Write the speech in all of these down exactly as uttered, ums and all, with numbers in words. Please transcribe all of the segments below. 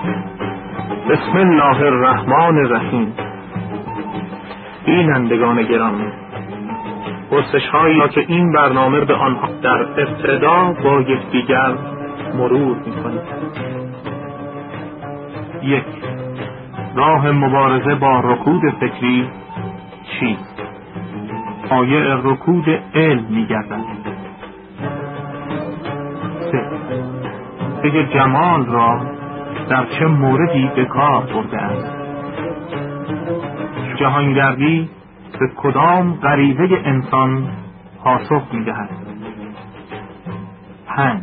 بسم الله الرحمن الرحیم. بینندگان گرامی، پرسش هایی را که این برنامه به آنها در ابتدا با یکدیگر مرور می‌کنیم. یک، راه مبارزه با رکود فکری چیست؟ پایه رکود علم می‌گردد. سه، به جمال را در چه موردی به کار برده است؟ جهانگردی به کدام غریزه انسان پاسخ می‌دهد؟ پنج،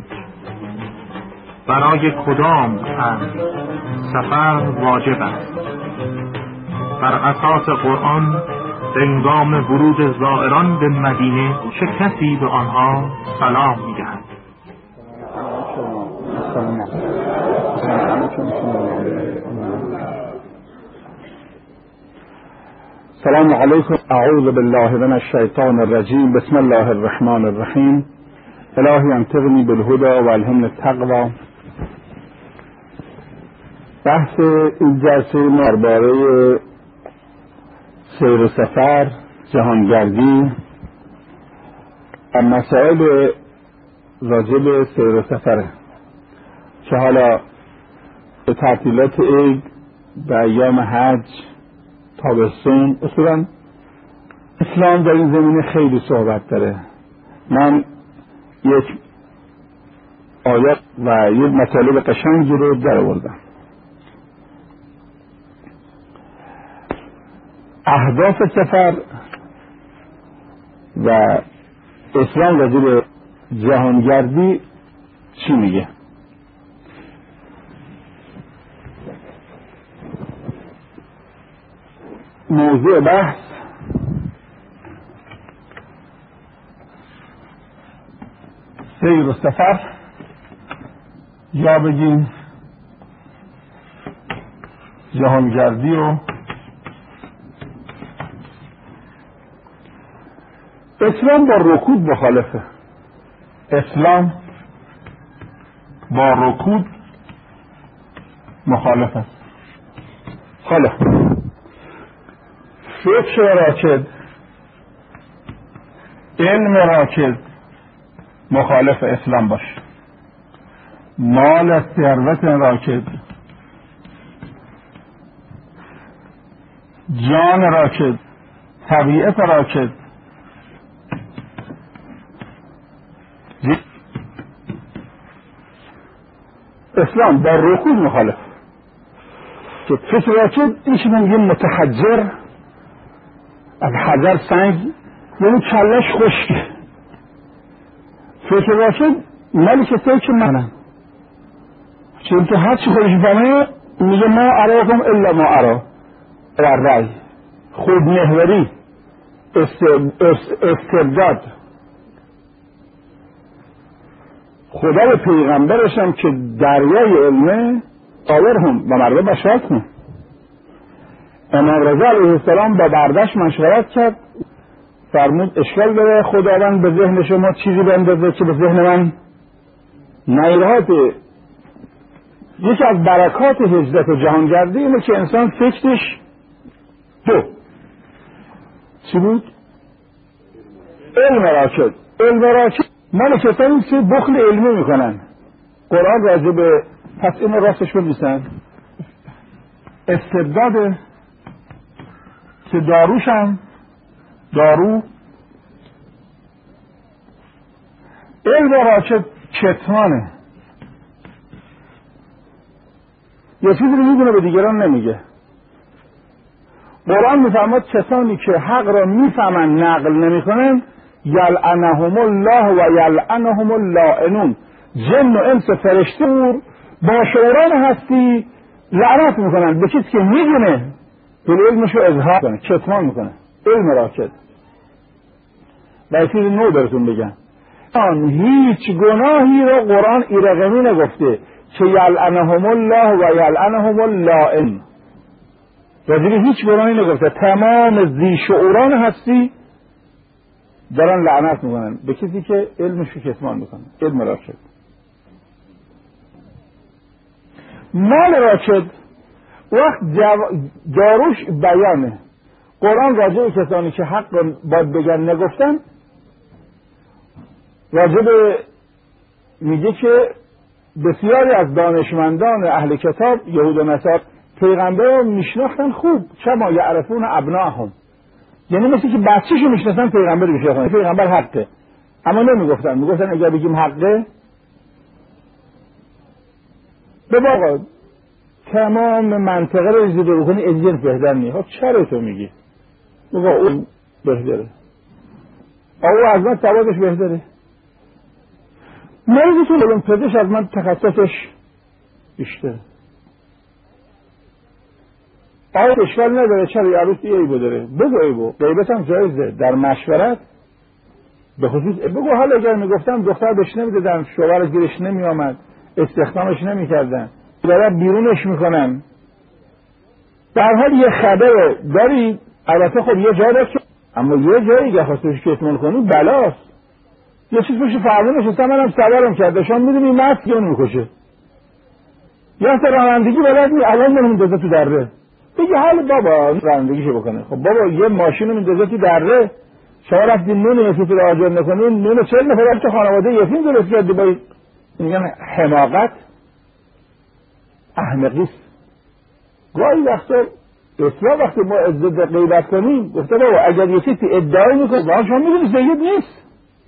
برای کدام امر سفر واجب است؟ بر اساس قرآن هنگام ورود زائران به مدینه چه کسی به آنها سلام می‌دهد؟ السلام علیکم. اعوذ بالله من الشیطان الرجیم. بسم الله الرحمن الرحیم. الهی انطقنی بالهدى و الهمنی التقوی. بحث این جلسه ما درباره سیر و سفر، جهانگردی و مسائل راجع به سیر و سفره که حالا به تعطیلات عید، به ایام حج، تابستون، اصولا اسلام در این زمینه خیلی صحبت داره. من یک آیات و یک مطالب قشنگی رو در آوردم. اهداف سفر و اسلام راجع به جهانگردی چی میگه؟ موضوع بحث سیر و سفر، یا بگیم جهانگردی و اسلام با رکود مخالفه. اسلام با رکود مخالف است. خاله فکر راکد، علم راکد مخالف اسلام باش. مال ثروت راکد، جان راکد، طبیعت راکد، اسلام با رکود مخالف. که فکر راکد ایش میگه متحجر، از حجر سنگ، یعنی کلش خشک. فکر راکد مالی کسایی که منم، چون که هر چی خودش بانه میگه ما اراکم الا ما ارا و رای، خود محوری، استبداد. خدا به پیغمبرشم که دریای علمه آورهم و مردم بشارت کن. امام رضا علیه السلام با بردش مشورت کرد، فرمود اشکال داره خداوند به ذهن شما چیزی بندازه که به ذهن من نیرهات. یکی از برکات هجرت و جهانگردی اینه که انسان فکرش دو چی بود؟ علم راکد. علم راکد مال کسانی که بخل علمی میکنن. قرآن راجع به پس این راستش بنویسن استبداد که داروشن دارو. علم راکد کتمانه، یه چیزی رو میدونه به دیگران نمیگه. قرآن میفرماد کسانی که حق را میفهمن نقل نمیکنن یلعنهم الله و یلعنهم اللاعنون. جن و انس و فرشته با شعران هستی لعنت میکنن به کسی که میدونه دل علمشو اظهار کنه، کتمان میکنه. علم راکد. و چیز نو براتون بگم، آن هیچ گناهی رو قرآن ایرقمی نگفته که یلعنهم الله و یلعنهم اللاعن. راجب هیچ گناهی نگفته. تمام ذی شعوران هستی دارن لعنت میکنن به کسی که علمشو کتمان میکنه. علم راکد. مال راکد وقت جاروش بیانه. قرآن راجع به کسانی که حق باید بگن نگفتن، راجع به میگه که بسیاری از دانشمندان اهل کتاب یهود و نصارا پیغمبر رو میشناختن خوب، کما یعرفون ابناءهم، یعنی مثل که بچه‌شو میشناسن پیغمبر رو میشناسن. پیغمبر حقه اما نمیگفتن، میگفتن اگر بگیم حقه به واقع تمام منطقه رو زیر رو کنی ازین بهتر نیست. خب چرا تو میگی؟ بگو اون بهتره، او از من سوادش بهتره. مریضتون علوم پزشک از من تخصصش بیشتره. آیا اشکال نداره چرا عروسی ایبو داره؟ بگو ایبو، غیبت هم جایزه در مشورت به خصوص. بگو حالا اگر میگفتم دختر بهش نمیدادن، شوهر گیرش نمی آمد، استخدامش نمی کردن، دارن بیرونش میکنن، در حال یه خبر داری. البته خب یه جا داشت، اما یه جایی که خواستش کتمان کنی بلاست. یه چیز پشت فرمونش هستم، منم سوارم کرده، شما میدونی مرد که اون میکشه، یا تا رانندگی بلد نی، الان منو میندازه تو دره. بگی حال بابا رانندگیشو بکنه. خب بابا یه ماشین رو میندازه تو دره، شما رفتی نون یکی رو آجر نکنین، نون چهل نفر تو خانواده یتیم درست کردی. با میگن حماقت، احمقیست. گاهی وقتا اصلا وقتی ما عزت غیبت کنیم گفته بابا اگر یه چیزی ادعای میکنه واقعا شما میدونی سید نیست،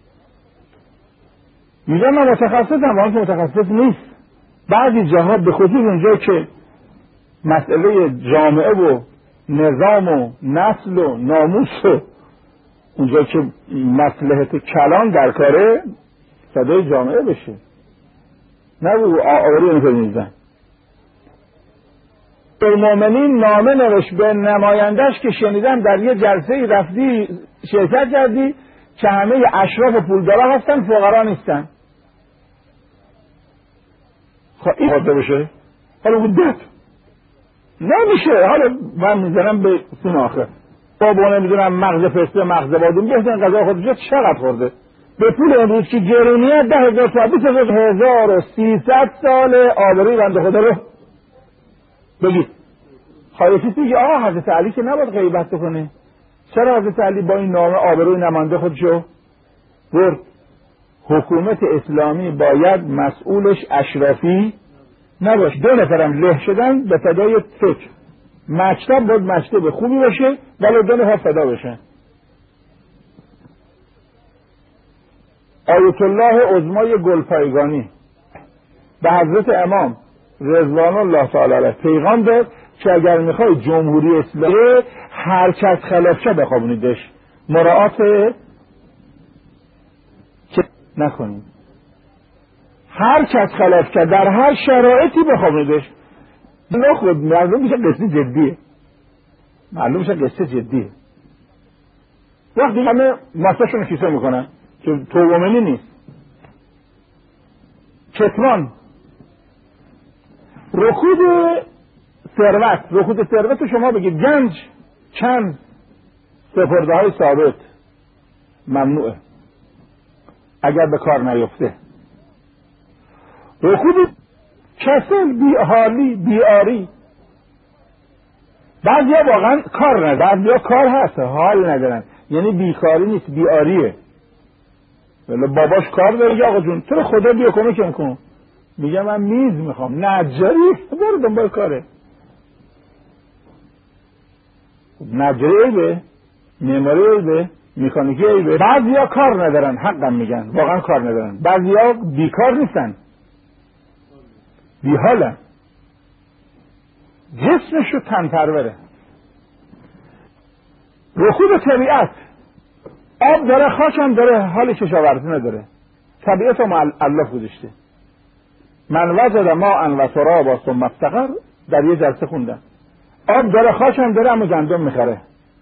میگن من متخصصم واقعا متخصص نیست. بعضی جاها به خصوص اونجا که مسئله جامعه و نظام و نسل و ناموس و اونجا که مصلحت کلان در کاره صدای جامعه بشه، نه رو آوری نکنیزن. المومنین نامه نوشت به نمایندش که شنیدم در یه جلسه رفتی شرکت کردی که همه اشراف پولدارا هستن، فقرا نیستن. خب این خواهده بشه؟ حالا بودت نمیشه. حالا من میزنم به سین آخر بابا نمیدونم مغز پسته مغز بادون بهتن غذا خودش چقدر خورده به پول امروز که گرونیت ده هزار تا بیست هزار و سیصد سال آبروی بنده خدا رو بگید. خواهی که آه حضرت علی که نباید غیبت کنه، چرا حضرت علی با این نامه آبروی نمانده خودشو برد؟ حکومت اسلامی باید مسئولش اشرافی نباشه. دو نفرم له شدن به فدای فکر، مکتب باید مکتب خوبی باشه ولی دو نفر فدا بشن. آیت الله عظمای گلپایگانی به حضرت امام رضوان الله تعالی علیه پیغام داد که اگر میخوای جمهوری اسلامی هر کس خلاف شه بخوابونیدش، مراعات که نکنید. هر کس خلاف کرد در هر شرایطی بخوابونیدش. نه خود معلوم میشه قصه جدیه، معلوم میشه قصه جدیه. وقتی همه مستشون کیسه میکنن که تومنی نیست. کتمان رکود ثروت، رکود ثروت شما بگید گنج چند سپرده های ثابت ممنوعه اگر به کار نیفته. رکود کسل، بیحالی، بیاری. بعضی ها واقعا کار ندارن، بعضی ها کار هست حال ندارن، یعنی بیکاری نیست بیاریه. ولی باباش کار داره یا آقا جون تو خدا بیا کمکم کن، میگه من میز میخوام، نجاری برو دنبال کاره. نجاری ایبه، معماری ایبه، مکانیکی ایبه. بعضی ها کار ندارن، حقم میگن واقعا کار ندارن. بعضی ها بیکار نیستن، بیحالن، جسمشو تن پروره. رکود طبیعت، آب داره خاک هم داره، حال کشاورزی نداره. طبیعت رو مؤلف گذاشته. من وجد ماء و ترابا ثم افتقر در یه جلسه خوندم. آب داره خاک هم داره اما گندم میخره.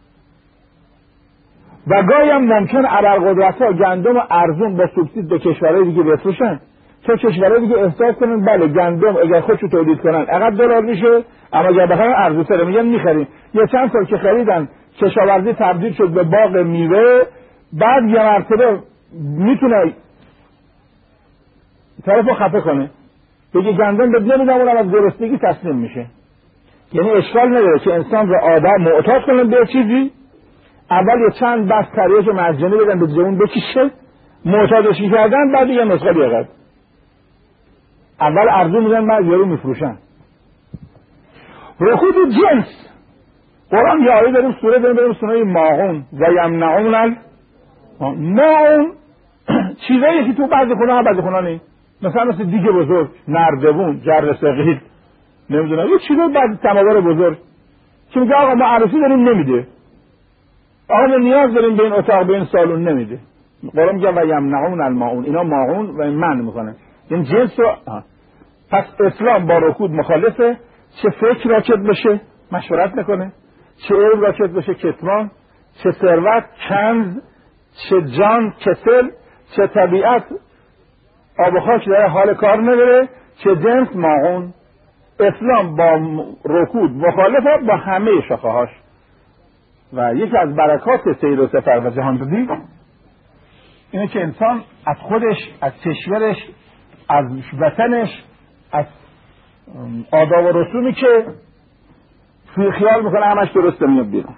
و گاهی هم ممکن ابرقدرت‌ها گندم ارزون با سوبسید به کشورهای دیگه بفروشن تا کشورهای دیگه احساس کنن بله گندم اگر خودشو تولید کنن اقدر دلار میشه، اما اگر بخرن ارزون‌تره. میگن میخریم. یه چند سال که خریدن کشاورزی تبدیل شد به باغ میوه، بعد یه مرتبه میتونه طرفو خفه کنه. بگه گندم بد نمیدم، اونم از گرسنگی تسلیم میشه. یعنی اشکال نداره که انسان رو آدم معتاد کنن به چیزی، اول یه چند بس تریش و مجانی بدن به جون بکشه، معتادشی کردن، بعد یه نسخه بیاغد. اول ارزو میدن، بعد یارو میفروشن. رکود جنس قرآن یه آیه داریم، سوره داریم داریم سوره ماعون و یمنعون ال ماعون چیزایی که تو بعضی خونه ها بعضی خونه نیست، مثلا مثل دیگ بزرگ، نردبون، جر ثقیل، نمیدونم یه چیزای بعضی تماور بزرگ که میگه آقا ما عروسی داریم نمیده، آقا ما نیاز داریم به این اتاق به این سالن نمیده. قرآن میگه و یمنعون الماعون، اینا ماعون و منع میکنه این جنس رو. پس اسلام با رکود مخالفه، چه فکر راکد بشه مشورت نکنه، چه علم راکد بشه کتمان، چه ثروت کنز، چه جان کسل، چه طبیعت آب و خاک در حال کار نداره، چه جنس ماعون. اسلام با رکود مخالفه با همه شاخه‌هاش. و یکی از برکات سیر و سفر و جهانجویی اینه که انسان از خودش، از کشورش، از وطنش، از آداب و رسومی که توی خیال میکنه همش درسته میاد بیرون.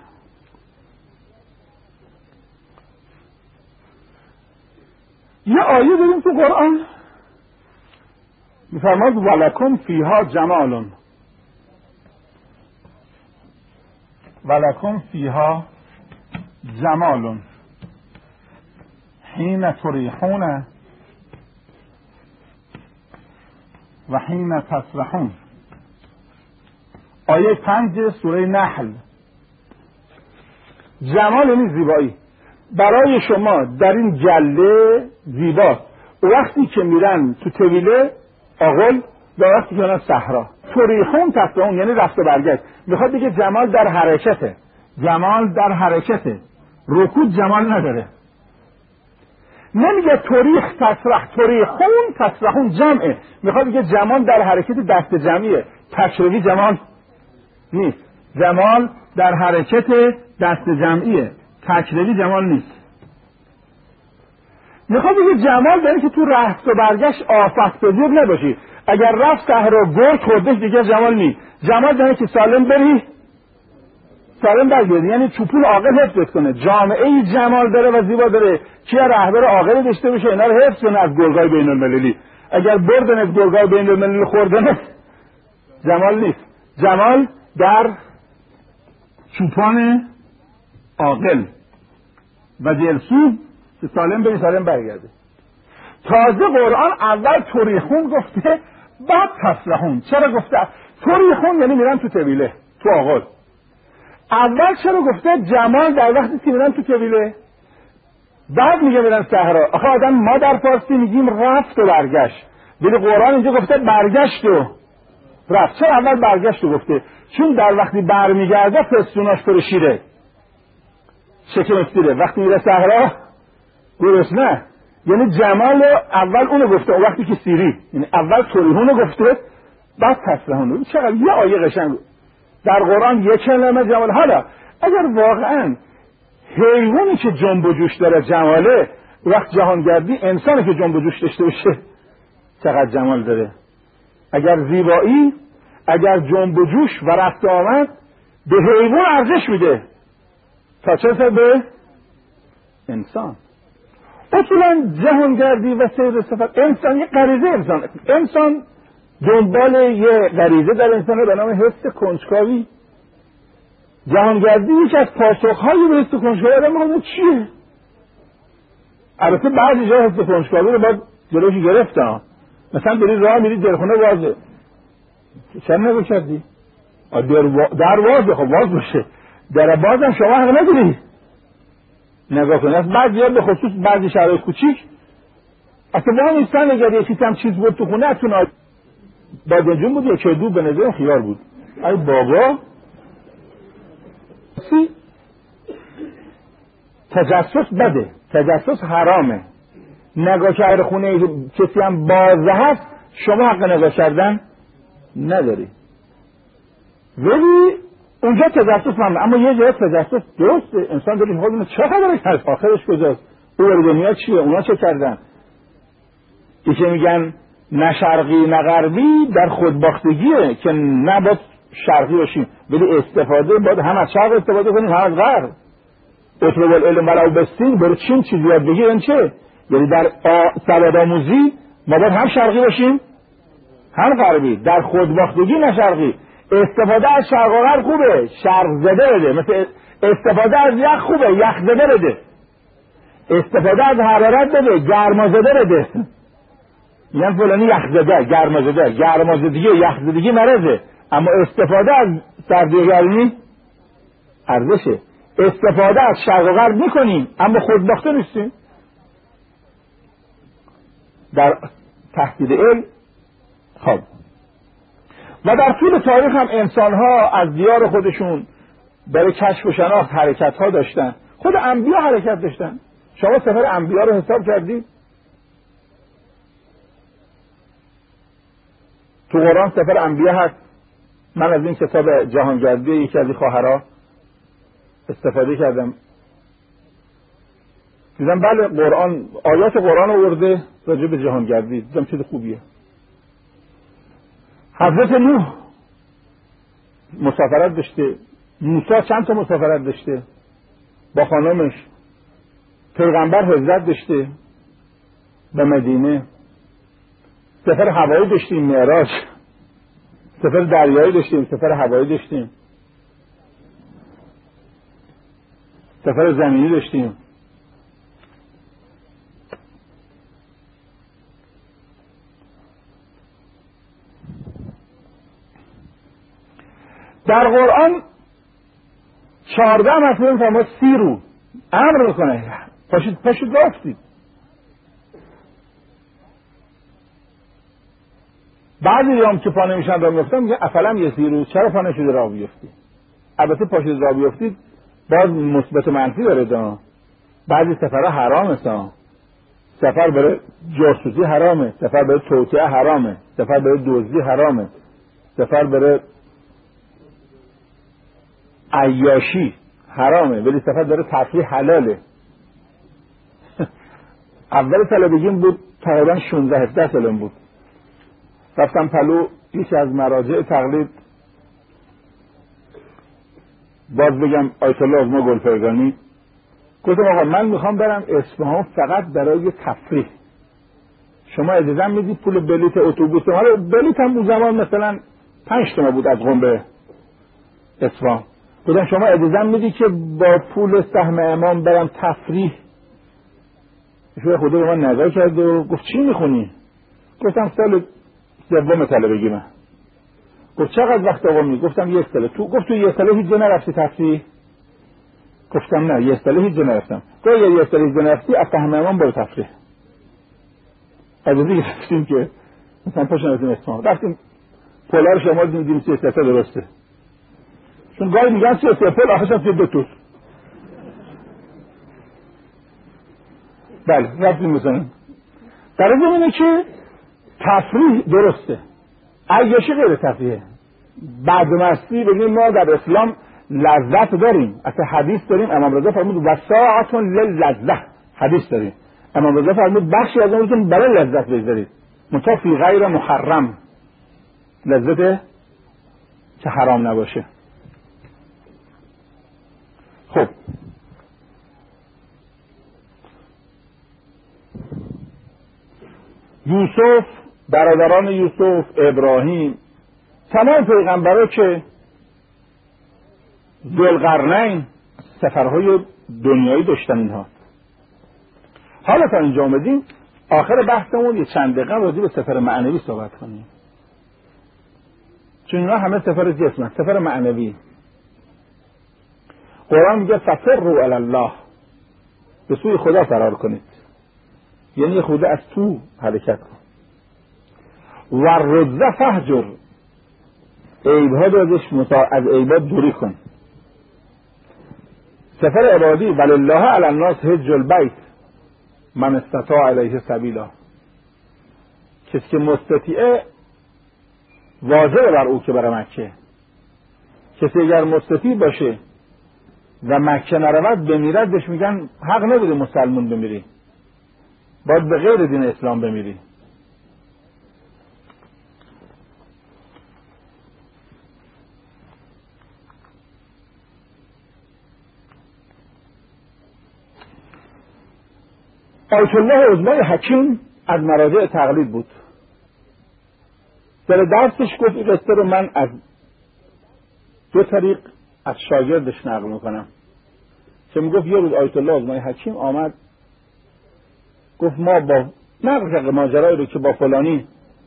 یه آیه داریم تو قرآن میفرماد ولکم فیها جمالون، ولکم فیها جمالون حین تریحون و حین تسرحون. آیه پنج سوره نحل. جمال یعنی زیبایی. برای شما در این جله زیباست وقتی که میرن تو طویله آغل و وقتی که میرن صحرا. تریحون تسرحون یعنی رفت و برگشت. میخواد بگه جمال در حرکته، جمال در حرکته، رکود جمال نداره. نمیگه تریخ تسرح، تریحون تسرحون جمعه، میخواد بگه جمال در حرکت دست جمعیه، تشریحی جمال نیست. جمال در حرکت دست جمعیه، تکلیفی جمال نیست. میخواد بگه جمال داره که تو رفت و برگشت آفت پذیر نباشی. اگر رفت صحرا گرگ خوردش دیگه جمال نیست. جمال داره که سالم بری سالم برگردی، یعنی چوپول عاقل حفظ کنه. جامعه ای جمال داره و زیبا داره که رهبر عاقل داشته باشه، اینا رو حفظ کنه از گرگای بین المللی. اگر بردن از گرگای بین المللی خوردن جمال نیست. جمال در چوپان عاقل و دلسوز که سالم بری سالم برگرده. تازه قرآن اول تریحون گفته بعد تسرحون. چرا گفته تریحون؟ یعنی میرن تو طویله، تو آغل. اول چرا گفته جمال در وقتی که میرن تو طویله، بعد میگه میرن صحرا؟ آخه آدم ما در فارسی میگیم رفت و برگشت، ولی قرآن اینجا گفته برگشت و رفت. چرا اول برگشت و گفته؟ چون در وقتی برمیگرده پستوناش پر شیره، شکمش دیره، وقتی میره صحرا گرسنه. یعنی جمال اول اونو گفته، وقتی که سیری، یعنی اول تریحون گفته بعد تسرحون. چقدر یه آیه قشنگ در قرآن یک کلمه جمال. حالا اگر واقعا حیوانی که جنب و جوش داره جماله، وقت جهانگردی انسانی که جنب و جوش داشته باشه چقدر جمال داره. اگر زیبایی، اگر جنب و جوش و رفت آمد به حیوان ارزش میده تا چه به انسان. اصولا جهانگردی و سیر سفر انسان یه غریزه، انسان انسان دنبال یه غریزه در انسانه به نام حس کنجکاوی. جهانگردی یکی از پاسخهایی به حس کنجکاوی آدم میخواد چیه؟ البته بعضی جا حس کنجکاوی رو باید جلوشی گرفتن. مثلا بری راه میری درخونه وازه، چرا نگو کردی؟ در وازه، خب واز باشه، در بازم شما حق نداری نگاه کنی. از بعضی ها به خصوص بعضی شهرهای کوچیک اصلا با هم نیستن. اگر یکی هم چیز بود تو خونه اتون بادنجون بود یا کدو به نظرم خیار بود. ای بابا سی تجسس بده، تجسس حرامه. نگاه کردن خونه کسی هم بازه هست شما حق نگاه کردن نداری، ولی اونجا تجسس ممنوع. اما یه جای تجسس درسته، انسان داره میخواد اینو چه خبره کرد، آخرش کجاست، او دنیا چیه، اونا چه کردن. یکی میگن نه شرقی نه غربی در خودباختگیه که نه باید شرقی باشیم، ولی استفاده باید هم از شرق استفاده کنیم هم از غرب. اطلب العلم ولو بالصین، برو چین چیزی یاد بگیر. این چه؟ یعنی در سواد آموزی ما باید هم شرقی باشیم هم غربی. در خودباختگی نه شرقی. استفاده از شرق و غرب خوبه، شرق زده بده. مثل استفاده از یخ خوبه، یخ زده بده. استفاده از حرارت بده، گرما زده بده. میگن فلانی یخ زده، گرما زده. گرما زدگی یخ زدگی مرضه، اما استفاده از سردی و گرمی ارزشه. استفاده از شرق و غرب میکنیم اما خودباخته نیستیم. در تحصیل علم خب و در طول تاریخ هم انسان ها از دیار خودشون برای کشف و شناخت حرکت ها داشتن. خود انبیا حرکت داشتن. شما سفر انبیا رو حساب کردید؟ تو قرآن سفر انبیا هست. من از این کتاب جهانگردی یکی از این خواهرها استفاده کردم، دیدم بله قرآن آیات قرآن آورده راجع به جهانگردی، دیدم چیز خوبیه. حضرت نوح مسافرت داشته، موسی چند تا مسافرت داشته با خانمش، پیغمبر هجرت داشته به مدینه، سفر هوایی داشتیم معراج، سفر دریایی داشتیم، سفر هوایی داشتیم، سفر زمینی داشتیم. در قرآن چهارده مثلا فرمود سیرو، امر میکنه پاشید پاشید راستید. بعضی هم که پا نمیشن را میفتن میگه افلم یه سیرو، چرا پا نشده را بیفتید؟ البته پاشید را بیفتید باز مثبت و منفی داره دا. بعضی سفرها حرام است، سفر برای جاسوسی حرامه، سفر برای توطئه حرامه، سفر برای دزدی حرامه، سفر برای عیاشی حرامه، ولی سفر داره تفریح حلاله. اول طلبگیم بود تقریبا شانزده هفده سالم بود، رفتم پلو یکی از مراجع تقلید، باز بگم آیت الله آزما گلفرگانی، گفتم آقا من میخوام برم اصفهان فقط برای تفریح، شما اجازه میدید پول بلیت اتوبوس؟ حالا بلیت هم اون زمان مثلا پنج تومن بود از قم به اصفهان. گفتم شما اجازه میدی که با پول سهم امام برم تفریح؟ شوی خدا به من نظر کرد و گفت چی میخونی؟ گفتم سال سوم طلبگی من. گفت چقدر وقت آقا می؟ گفتم یک ساله. تو گفت تو یک ساله هیچ جا نرفتی تفریح؟ گفتم نه یک ساله هیچ جا نرفتم. گفت یا یک ساله هیچ جا نرفتی از سهم امام برو تفریح. اجازه گرفتیم که مثلا پاشو رفتیم اصفهان، رفتیم پولا رو شما دیدیم سی سه درسته، چون گاهی میگن سی سه پول آخرش هم دو توس. بله رفتیم مثلا در از اینه که تفریح درسته، عیاشی غیر تفریحه. بعد مستی ببینیم ما در اسلام لذت داریم، اصلا حدیث داریم، امام رضا فرمود و ساعتون للذة، حدیث داریم، امام رضا فرمود بخشی از اون برای لذت بگذارید، منتها فی غیر محرم، لذت که حرام نباشه. خب یوسف، برادران یوسف، ابراهیم، تمام پیغمبرها که ذوالقرنین سفرهای دنیایی داشتن اینها. حالا تا اینجا اومدیم آخر بحثمون یه چند دقیقه راجع به سفر معنوی صحبت کنیم، چون اینا همه سفر جسم هست. سفر معنوی قرآن میگه ففروا الی الله، به سوی خدا فرار کنید، یعنی خدا از تو حرکت کن. و رز فهجر، عیبها رو ازش متا... از عیبات دوری کن. سفر عبادی ولله علی الناس حج البیت من استطاع الیه سبیلا، کسی که مستطیعه واجب بر او که بره مکه. کسی اگر مستطیع باشه و مکه نرود بمیرد، بهش میگن حق نداری مسلمون بمیری، باید به غیر دین اسلام بمیری. آیت الله عظمای حکیم از مراجع تقلید بود. در درسش گفت این قصه رو من از دو طریق از شاگردش نقل میکنم که میگفت یه روز آیت الله عظمای حکیم آمد گفت ما با نقل کرد ماجرایی رو که با فلانی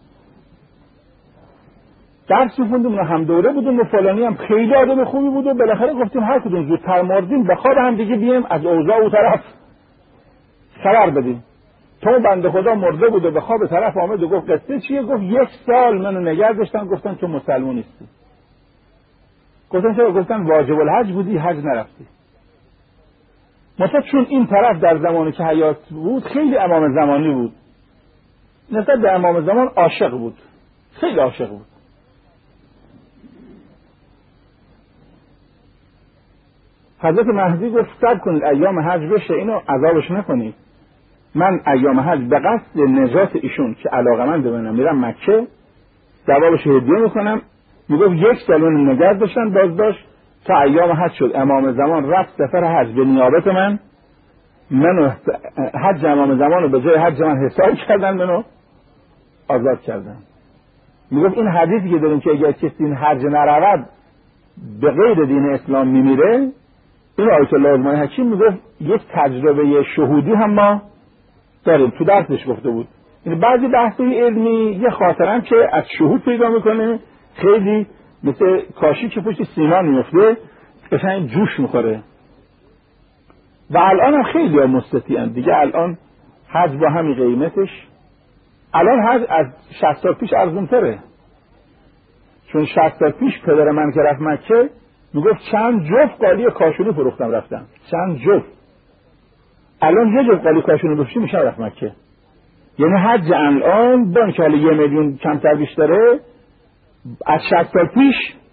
درس می‌خوندیم و هم دوره بودیم و فلانی هم خیلی آدم خوبی بود و بالاخره گفتیم هر کدوم زودتر مردیم به خواب هم دیگه بیایم از اوضاع او طرف خبر بدیم. تو بنده خدا مرده بود و به خواب طرف آمد و گفت قصه چیه؟ گفت یک سال منو نگه داشتن گفتن تو مسلمان نیستی. گفتن چرا؟ گفتن واجب الحج بودی حج نرفتی. مثلا چون این طرف در زمانی که حیات بود خیلی امام زمانی بود، نسبت به امام زمان عاشق بود، خیلی عاشق بود. حضرت مهدی گفت صبر کنید ایام حج بشه اینو عذابش نکنید، من ایام حج به قصد نجات ایشون که علاقمند ببینم میرم مکه جوابش هدیه میکنم. میگفت یک سالون نگه داشتن باز داشت تا ایام حج شد امام زمان رفت سفر حج به نیابت من، منو حج امام زمان رو به جای حج من حساب کردن، منو آزاد کردن. میگفت این حدیثی که داریم که اگر کسی این حج نرود به غیر دین اسلام میمیره، این آیت الله عظمای حکیم میگفت یک تجربه شهودی هم ما داریم، تو درسش گفته بود. این بعضی بحثی علمی یه خاطرم که از شهود پیدا میکنه خیلی مثل کاشی که پشت سیمان میفته قشنگ جوش میخوره و الان هم خیلی هم مستطیعن دیگه. الان حج با همین قیمتش، الان حج از شصت سال پیش ارزونتره، چون شصت سال پیش پدر من که رفت مکه میگفت چند جفت قالی کاشونی فروختم رفتم، چند جفت. الان یه جفت قالی کاشونی بفروشی میشه رفت مکه. یعنی حج الان با اینکه یه میلیون کمتر بیشتره از شصت سال پیش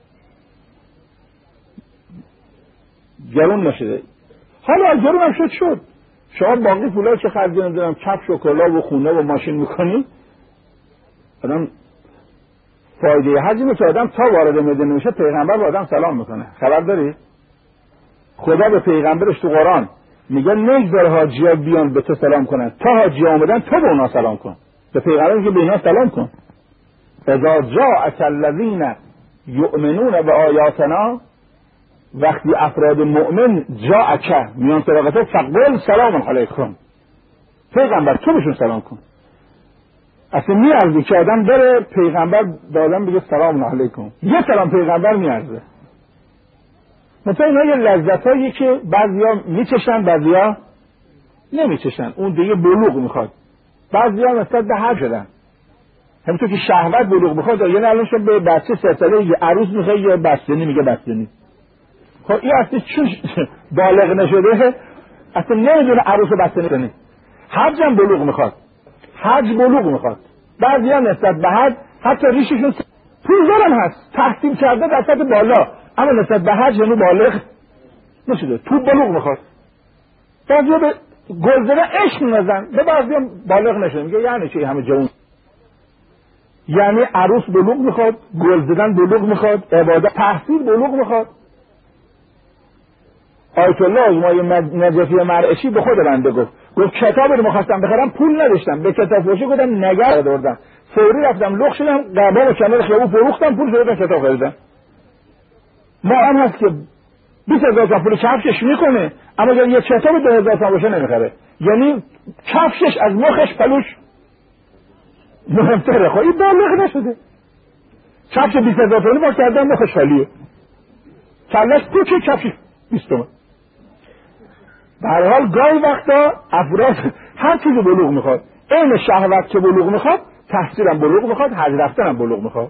گرون نشده. حالا از گرون هم شد شد شما باقی پولا چه خرجی ندارم کفش و کلا و خونه و ماشین میکنی. آدم فایده حج اینه که آدم تا وارد مدینه میشه پیغمبر به آدم سلام میکنه. خبر داری؟ خدا به پیغمبرش تو قرآن میگه نگذار حاجی‌ها بیان به تو سلام کنن، تا حاجی‌ها اومدن تو به اونا سلام کن. به پیغمبر میگه به اینا سلام کن. اذا جاءك الذين يؤمنون بآیاتنا، وقتی افراد مؤمن جاءک میان سراغت فقل سلام علیکم، پیغمبر تو بهشون سلام کن. اصلا میارزه که آدم بره پیغمبر به آدم بگه سلام علیکم، یه سلام پیغمبر میارزه. مثلا اینا یه لذتایی که بعضیا میچشن بعضیا نمیچشن، اون دیگه بلوغ میخواد. بعضیا مثلا به حج شدن، همونطور که شهوت بلوغ میخواد. یعنی الان شما به بچه سه ساله یه عروس میخواد یا بستنی میگه بستنی. خب این اصلا چون بالغ نشده اصلا نمیدونه عروس و بستنی کنه. حج هم بلوغ میخواد، حج بلوغ میخواد. بعضی هم نسبت به حج حتی ریششون پولدار هم هست، تحصیل کرده در سطح بالا، اما نسبت به حج هنوز بالغ نشده، تو بلوغ میخواد. بعضی ها به گلزده عشق میزن، به بعضی هم بالغ نشده. میگه یعنی چی همه جوان؟ یعنی عروس بلوغ میخواد، گلزدن بلوغ میخواد، عبادت تحصیل بلوغ میخواد. آیت الله عظمای نجفی مرعشی به خود بنده گفت گفت کتابی رو می‌خواستم بخرم پول نداشتم، به کتاب فروشی گفتم نگه داشتم، فوری رفتم لخ شدم قبا و کنار خیابون فروختم، پول شده کتاب خریدم. ما هم هست که بیست هزار تومان پول کفشش میکنه، اما اگر یه کتاب دو هزار تومان باشه نمیخره. یعنی کفشش از مخش پلوش مهمتره. خب این بالغ نشده، کفش بیست هزار تومانی با کردن مخش خالیه، کلش تو که کفش بیست تومن. به هر حال گاهی وقتا افراد هر چیزی بلوغ میخواد. این شهوت که بلوغ میخواد، تحصیل هم بلوغ میخواد، حج رفتن هم بلوغ میخواد،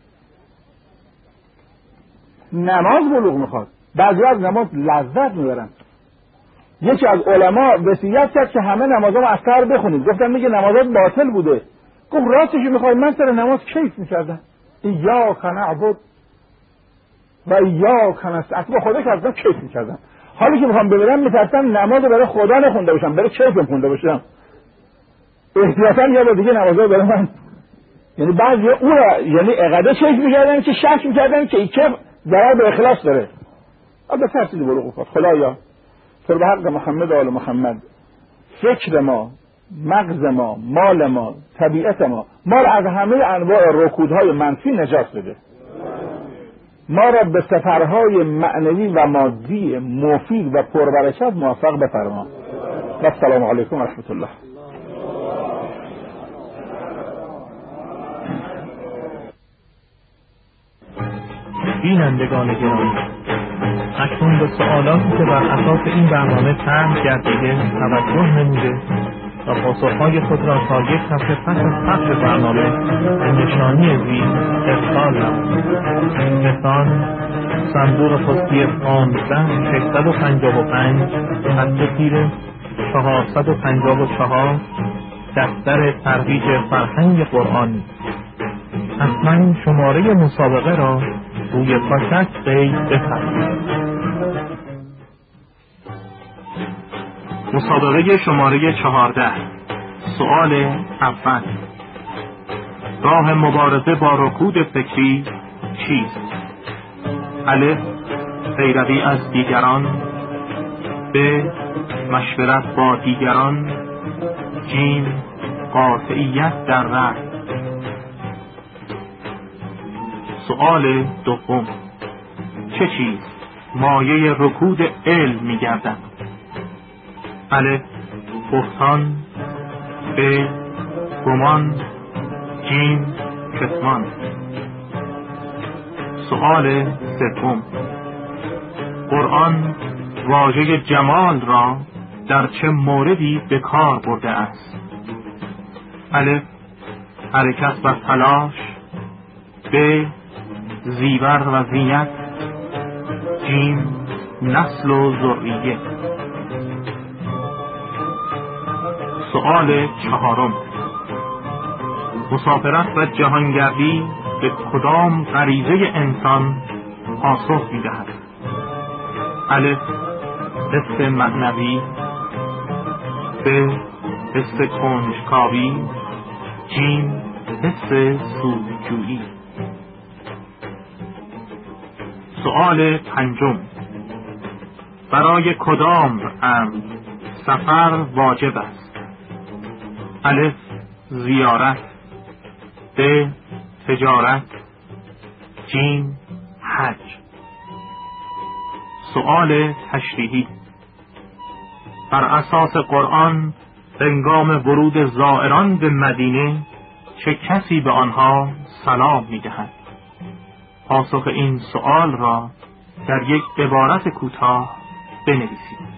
نماز بلوغ میخواد. بعضی از نماز لذت میبرن. یکی از علما وصیت کرد که همه نمازها رو از سر بخونید. گفتن میگه نمازات باطل بوده. گفت راستش میخواد، من سر نماز کیف میکردم، ایاک نعبد و ایاک نستعین، با خدا کردم کیف میکردم. حالی که میخوام ببرم میترسم نماز رو برای خدا نخونده باشم، برای کیفم خونده باشم، احتیاطاً یه بار دیگه نماز رو برای من. یعنی بعضی او را یعنی اقاده کیف میکردن که شک میکردن که این کیف ضرر به اخلاص داره. اما ترسید بلوغ میخواد. خدایا تو به حق محمد و آل محمد فکر ما، مغز ما، مال ما، طبیعت ما ما را از همه انواع رکودهای منفی نجات بده. ما را به سفرهای معنوی و مادی مفید و پربرکت موفق بفرما. و السلام علیکم و رحمت الله. بینندگان گرامی، اکنون به سوالاتی که بر اساس این برنامه طرح گردیده توجه نموده و پاسخهای خود را تا یک هفته پس از پخش برنامه به نشانی زیر ارسال نمایید. تهران، صندوق پستی پانزده ششصد و پنجاه و پنج، خط تیره چهارصد و پنجاه و چهار، دفتر ترویج فرهنگ قرآن. حتما شماره مسابقه را روی پاکت قید بفرمایید. مسابقه شماره چهارده. سؤال اول: راه مبارزه با رکود فکری چیست؟ الف: پیروی از دیگران. ب: مشورت با دیگران. جیم: قاطعیت در رأی. سؤال دوم: چه چیز مایه رکود علم می‌گردد؟ الف: بهتان. ب: گمان. جیم: کتمان. سؤال سوم: قرآن واژه جمال را در چه موردی به کار برده است؟ الف: حرکت و تلاش. ب: زیور و زینت. جیم: نسل و ذریه. سؤال چهارم: مسافرت و جهانگردی به کدام غریزه انسان پاسخ می‌دهد؟ الف: حس معنوی. ب: حس کنجکاوی. جیم: حس سودجویی. سؤال پنجم: برای کدام امر سفر واجب است؟ الف: زیارت. ب: تجارت. جیم: حج. سؤال تشریحی: بر اساس قرآن هنگام ورود زائران به مدینه چه کسی به آنها سلام می‌دهد؟ پاسخ این سؤال را در یک عبارت کوتاه بنویسید.